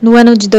No ano de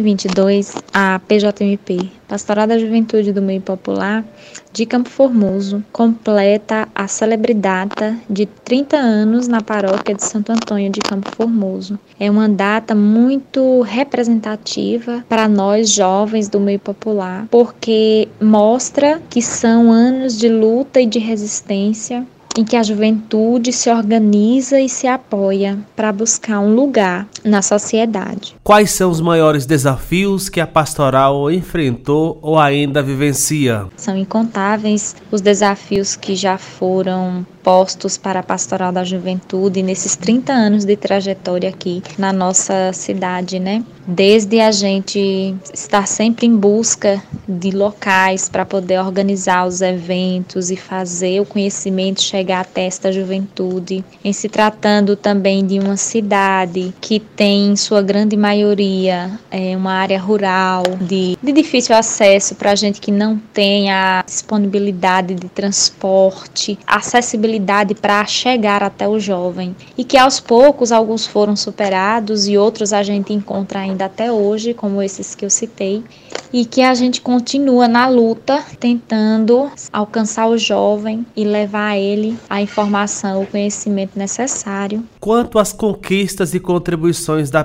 2022, a PJMP, Pastoral da Juventude do Meio Popular de Campo Formoso, completa a celebridata de 30 anos na paróquia de Santo Antônio de Campo Formoso. É uma data muito representativa para nós jovens do meio popular, porque mostra que são anos de luta e de resistência em que a juventude se organiza e se apoia para buscar um lugar na sociedade. Quais são os maiores desafios que a pastoral enfrentou ou ainda vivencia? São incontáveis os desafios que já foram postos para a Pastoral da Juventude nesses 30 anos de trajetória aqui na nossa cidade, né? Desde a gente estar sempre em busca de locais para poder organizar os eventos e fazer o conhecimento chegar até esta juventude, em se tratando também de uma cidade que tem, em sua grande maioria, uma área rural de difícil acesso para a gente que não tem a disponibilidade de transporte, acessibilidade para chegar até o jovem, e que aos poucos alguns foram superados e outros a gente encontra ainda até hoje, como esses que eu citei, e que a gente continua na luta tentando alcançar o jovem e levar a ele a informação, o conhecimento necessário. Quanto às conquistas e contribuições da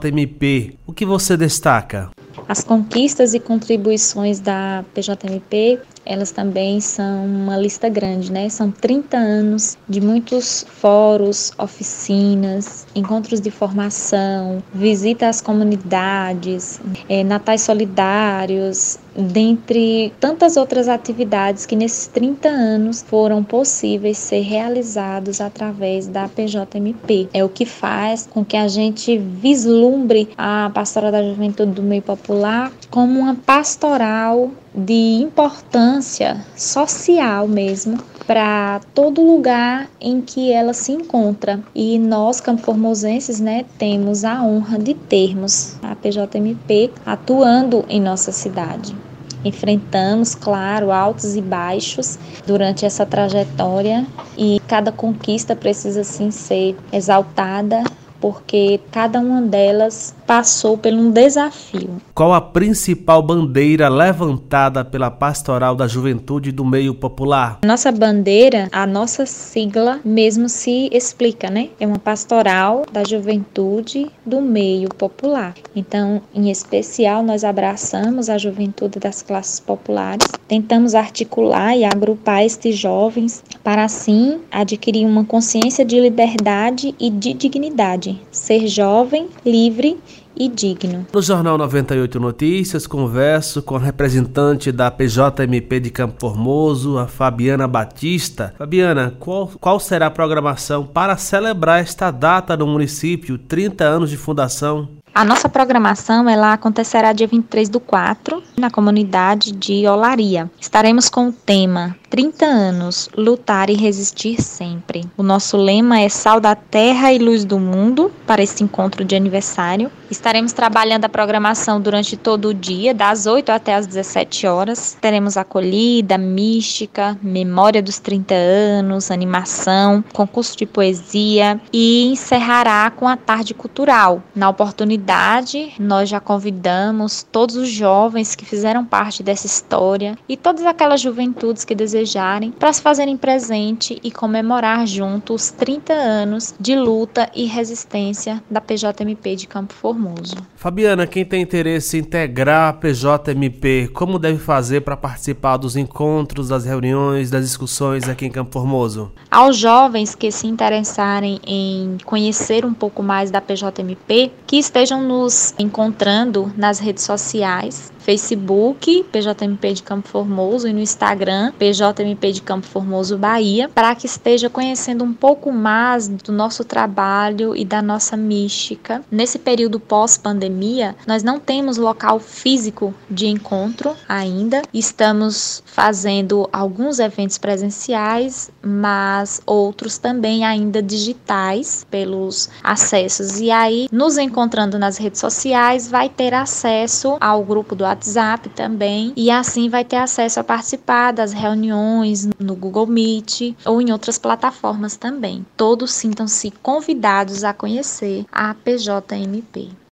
PJMP, o que você destaca? As conquistas e contribuições da PJMP, elas também são uma lista grande, né? São 30 anos de muitos fóruns, oficinas, encontros de formação, visita às comunidades, natais solidários, dentre tantas outras atividades que nesses 30 anos foram possíveis ser realizados através da PJMP. É o que faz com que a gente vislumbre a Pastoral da Juventude do Meio Popular como uma pastoral de importância social mesmo, para todo lugar em que ela se encontra. E nós, campoformosenses, né, temos a honra de termos a PJMP atuando em nossa cidade. Enfrentamos, claro, altos e baixos durante essa trajetória, e cada conquista precisa sim ser exaltada, porque cada uma delas passou por um desafio. Qual a principal bandeira levantada pela Pastoral da Juventude do Meio Popular? Nossa bandeira, a nossa sigla mesmo se explica, né? É uma pastoral da juventude do meio popular. Então, em especial, nós abraçamos a juventude das classes populares, tentamos articular e agrupar estes jovens para, assim, adquirir uma consciência de liberdade e de dignidade, ser jovem, livre e digno. No Jornal 98 Notícias, converso com a representante da PJMP de Campo Formoso, a Fabiana Batista. Fabiana, qual será a programação para celebrar esta data no município, 30 anos de fundação? A nossa programação ela acontecerá dia 23/4, na comunidade de Olaria. Estaremos com o tema 30 anos, lutar e resistir sempre. O nosso lema é Sal da Terra e Luz do Mundo, para esse encontro de aniversário. Estaremos trabalhando a programação durante todo o dia, das 8 até as 17 horas. Teremos acolhida, mística, memória dos 30 anos, animação, concurso de poesia e encerrará com a tarde cultural. Na oportunidade, nós já convidamos todos os jovens que fizeram parte dessa história e todas aquelas juventudes que desejarem para se fazerem presente e comemorar juntos os 30 anos de luta e resistência da PJMP de Campo Formoso. Fabiana, quem tem interesse em integrar a PJMP, como deve fazer para participar dos encontros, das reuniões, das discussões aqui em Campo Formoso? Aos jovens que se interessarem em conhecer um pouco mais da PJMP, que estejam nos encontrando nas redes sociais, Facebook, PJMP de Campo Formoso, e no Instagram, PJMP de Campo Formoso Bahia, para que esteja conhecendo um pouco mais do nosso trabalho e da nossa mística. Nesse período pós-pandemia, nós não temos local físico de encontro ainda, estamos fazendo alguns eventos presenciais, mas outros também ainda digitais, pelos acessos. E aí, nos encontrando nas redes sociais, vai ter acesso ao grupo do WhatsApp também, e assim vai ter acesso a participar das reuniões no Google Meet ou em outras plataformas também. Todos sintam-se convidados a conhecer a PJMP.